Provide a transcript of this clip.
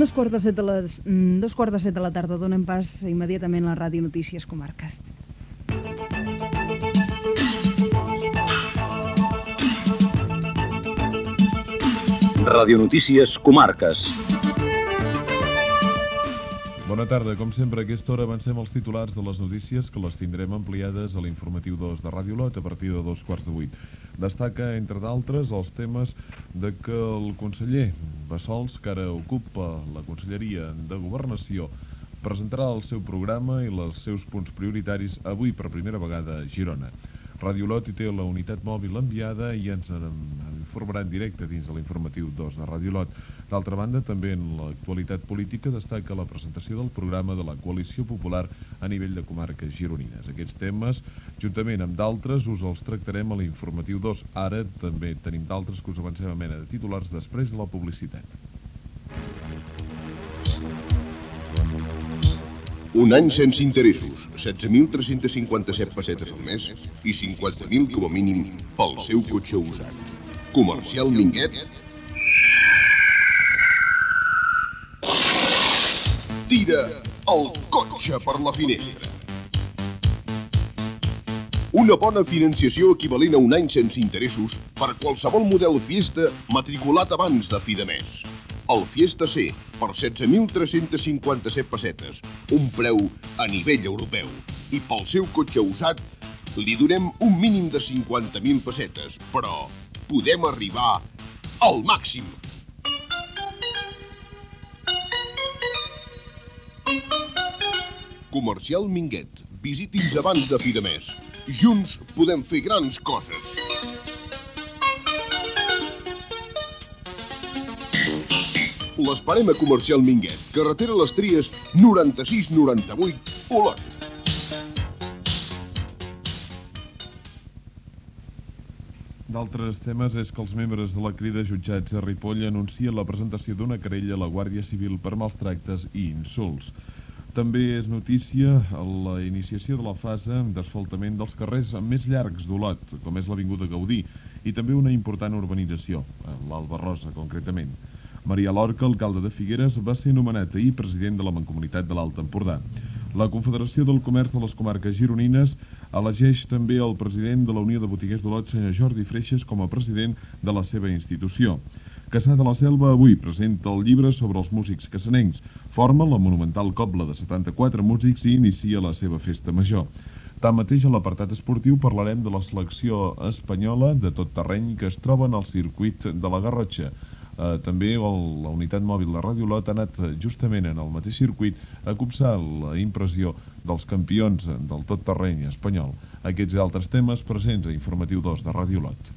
dos quarts de set de la tarda. Donem pas immediatament a la Ràdio Notícies Comarques. Ràdio Notícies Comarques. Bona tarda. Com sempre, a aquesta hora avancem els titulars de les notícies, que les tindrem ampliades a l'informatiu 2 de Ràdio Lot a partir de 2:15. Destaca, entre d'altres, els temes de que el conseller Bassols, que ara ocupa la Conselleria de Governació, presentarà el seu programa i els seus punts prioritaris avui per primera vegada a Girona. Ràdio Lot hi té la unitat mòbil enviada i ens informarà en directe dins de l'informatiu 2 de Ràdio Lot. D'altra banda, també en l'actualitat política destaca la presentació del programa de la Coalició Popular a nivell de comarques gironines. Aquests temes, juntament amb d'altres, us els tractarem a l'informatiu 2. Ara també tenim d'altres que us avancem a mena de titulars després de la publicitat. Un any sense interessos, 16.357 pessetes al mes i 50.000 com a mínim pel seu cotxe usat. Comercial Minguet. Tira el cotxe per la finestra. Una bona financiació equivalent a un any sense interessos per qualsevol model Fiesta matriculat abans de fi de mes. El Fiesta C, per 16.357 pessetes, un preu a nivell europeu. I pel seu cotxe usat li donem un mínim de 50.000 pessetes, però podem arribar al màxim. Comercial Minguet. Visiti'ns abans de fi de mes. Junts podem fer grans coses. L'esperem a Comercial Minguet, carretera Les Tries, 9698, Olot. D'altres temes és que els membres de la Crida Jutjats a Ripoll anuncien la presentació d'una querella a la Guàrdia Civil per mals tractes i insults. També és notícia la iniciació de la fase d'asfaltament dels carrers més llargs d'Olot, com és l'Avinguda Gaudí, i també una important urbanització, l'Alba Rosa concretament. Maria Lorca, alcalde de Figueres, va ser nomenat ahir president de la Mancomunitat de l'Alt Empordà. La Confederació del Comerç de les Comarques Gironines elegeix també el president de la Unió de Botiguers d'Olot, senyor Jordi Freixes, com a president de la seva institució. Caçà de la Selva avui presenta el llibre sobre els músics cassanencs, forma la monumental cobla de 74 músics i inicia la seva festa major. Tanmateix, a l'apartat esportiu parlarem de la selecció espanyola de tot terreny que es troba en el circuit de la Garrotxa. També la unitat mòbil de Ràdio Lot ha anat justament en el mateix circuit a copsar la impressió dels campions del tot terreny espanyol. Aquests i altres temes presents a Informatiu 2 de Ràdio Lot.